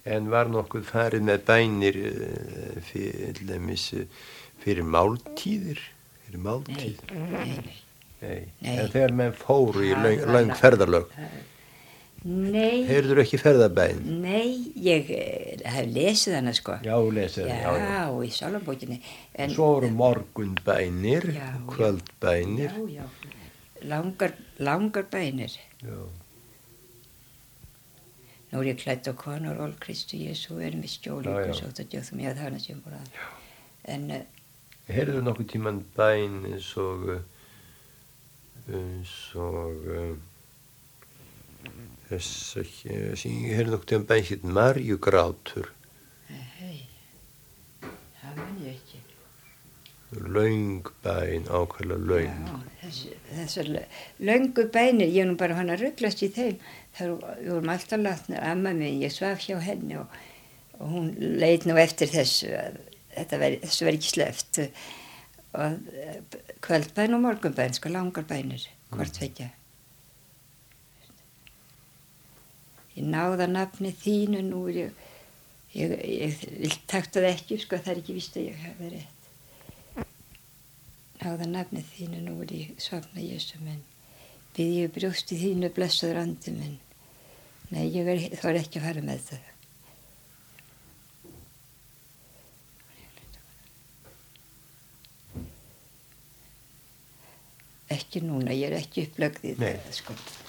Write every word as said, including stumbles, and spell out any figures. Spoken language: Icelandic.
En var nokkuð farið með bænir uh, fyrir, dæmis, fyrir máltíðir? Fyrir máltíð? Nei, nei, Nei. nei. En þegar menn fóru í Það löng, var löng la- ferðalög, Nei, heyrður ekki ferðabæn? nei, ég eh, hef lesið hana sko. Já, lesið, Já, já, já. í sálabókinni. En, Svo voru morgunbænir, Já, já. kvöldbænir. já, já, langar, langar bænir. Já. Nú er ég klædd á konur, ól Kristu Jésu, erum við skjóli Já, já. ykkur svo þetta djóðum ég að hana sem bara. En uh, Heyrðu nokkuð tíman bæn eins og eins og uh, þess ekki, ég heyrðu nokkuð tíman bæn hétt Marjugrátur, hei, það man ég ekki. löng bæn, ákveðlega löng. Já, þess, þessar lö- löngu bænir, ég er nú bara hann að rugglast í þeim. Það vorum alltaf látnar, amma minn, ég svaf hjá henni og, og hún leit nú eftir þessu, að þetta veri, þessu verið ekki sleppt. Og eh, kvöldbæn og morgunbæn, sko langar bænir, hvort vekja. Ég náða nafni þínu nú, er ég, ég, ég vil takta það ekki, sko það er ekki víst að ég hafa rétt. Náða nafni þínu nú er ég svafna Jésu minn. Bið ég brjósti þínu blessaður andi minn. Nei, ég er, þá er ekki að fara með það. Ekki núna, ég er ekki upplögð í Nei. það, sko.